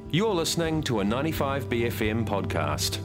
You're listening to a 95BFM podcast.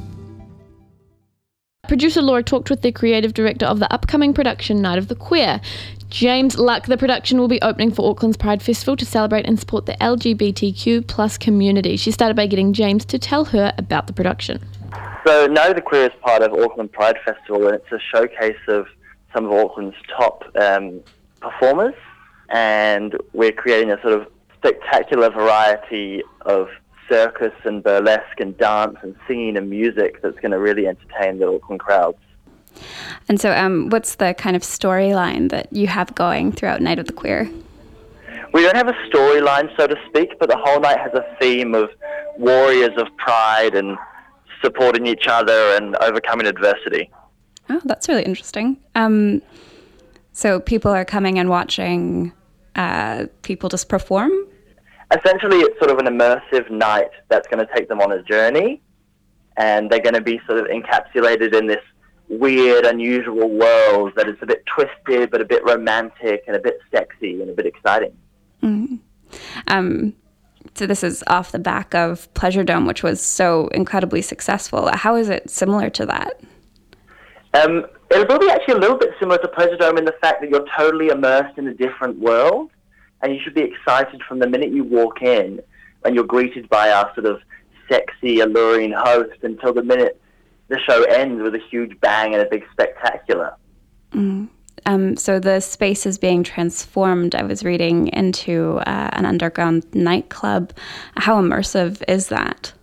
Producer Laura talked with the creative director of the upcoming production Night of the Queer. James Luck. The production will be opening for Auckland's Pride Festival to celebrate and support the LGBTQ plus community. She started by getting James to tell her about the production. So Night of the Queer is part of Auckland Pride Festival, and it's a showcase of some of Auckland's top performers, and we're creating a sort of spectacular variety of circus and burlesque and dance and singing and music that's going to really entertain the Auckland crowds. And so what's the kind of storyline that you have going throughout Night of the Queer? We don't have a storyline, so to speak, but the whole night has a theme of warriors of pride and supporting each other and overcoming adversity. Oh, that's really interesting. So people are coming and watching people just perform? Essentially, it's sort of an immersive night that's going to take them on a journey, and they're going to be sort of encapsulated in this weird, unusual world that is a bit twisted, but a bit romantic and a bit sexy and a bit exciting. Mm-hmm. So this is off the back of Pleasure Dome, which was so incredibly successful. How is it similar to that? It'll be actually a little bit similar to Pleasure Dome in the fact that you're totally immersed in a different world, and you should be excited from the minute you walk in and you're greeted by our sort of sexy, alluring host until the minute the show ends with a huge bang and a big spectacular. So the space is being transformed, I was reading, into an underground nightclub. How immersive is that?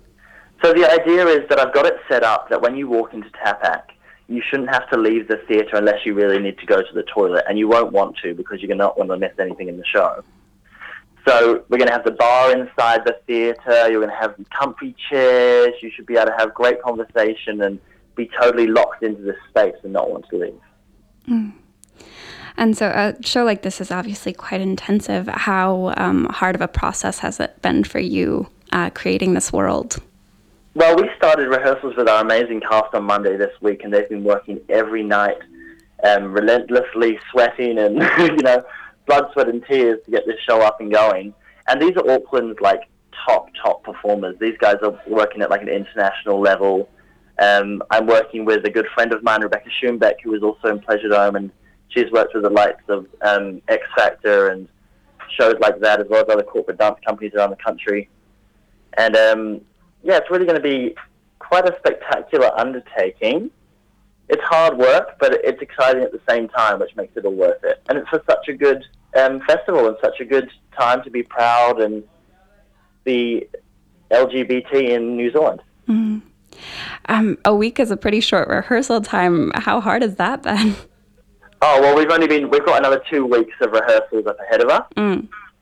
So the idea is that I've got it set up that when you walk into Tapak, you shouldn't have to leave the theatre unless you really need to go to the toilet, and you won't want to because you're not going to miss anything in the show. So we're going to have the bar inside the theatre, you're going to have comfy chairs, you should be able to have great conversation and be totally locked into this space and not want to leave. And so a show like this is obviously quite intensive. How hard of a process has it been for you creating this world? Well, we started rehearsals with our amazing cast on Monday this week, and they've been working every night, relentlessly sweating and, blood, sweat and tears to get this show up and going. And these are Auckland's, top performers. These guys are working at, an international level. I'm working with a good friend of mine, Rebecca Schoenbeck, who is also in Pleasure Dome, and she's worked with the likes of X Factor and shows like that, as well as other corporate dance companies around the country. And, it's really going to be quite a spectacular undertaking. It's hard work, but it's exciting at the same time, which makes it all worth it. And it's for such a good festival and such a good time to be proud and be LGBT in New Zealand. Mm-hmm. A week is a pretty short rehearsal time. How hard has that been? Oh, well, we've got another 2 weeks of rehearsals up ahead of us.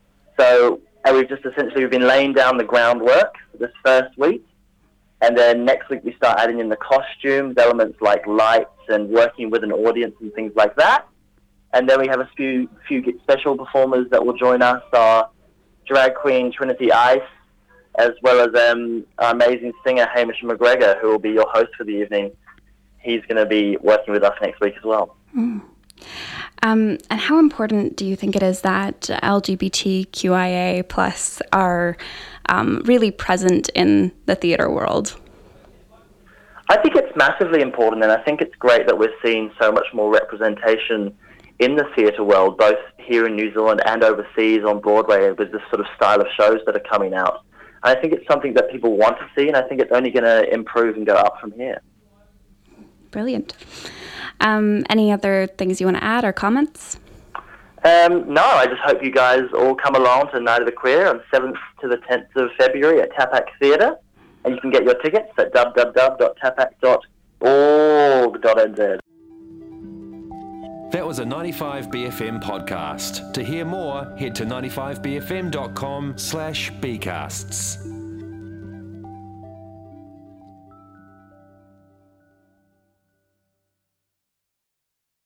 So we've been laying down the groundwork for this first week. And then next week we start adding in the costumes, elements like lights and working with an audience and things like that. And then we have a few special performers that will join us, our drag queen Trinity Ice, as well as our amazing singer Hamish McGregor, who will be your host for the evening. He's going to be working with us next week as well. And how important do you think it is that LGBTQIA plus are really present in the theatre world? I think it's massively important, and I think it's great that we're seeing so much more representation in the theatre world, both here in New Zealand and overseas on Broadway, with this sort of style of shows that are coming out. And I think it's something that people want to see, and I think it's only going to improve and go up from here. Brilliant. Any other things you want to add or comments? No, I just hope you guys all come along to Night of the Queer on 7th to the 10th of February at Tapak Theatre. And you can get your tickets at www.tapak.org.nz. That was a 95BFM podcast. To hear more, head to 95bfm.com/bcasts.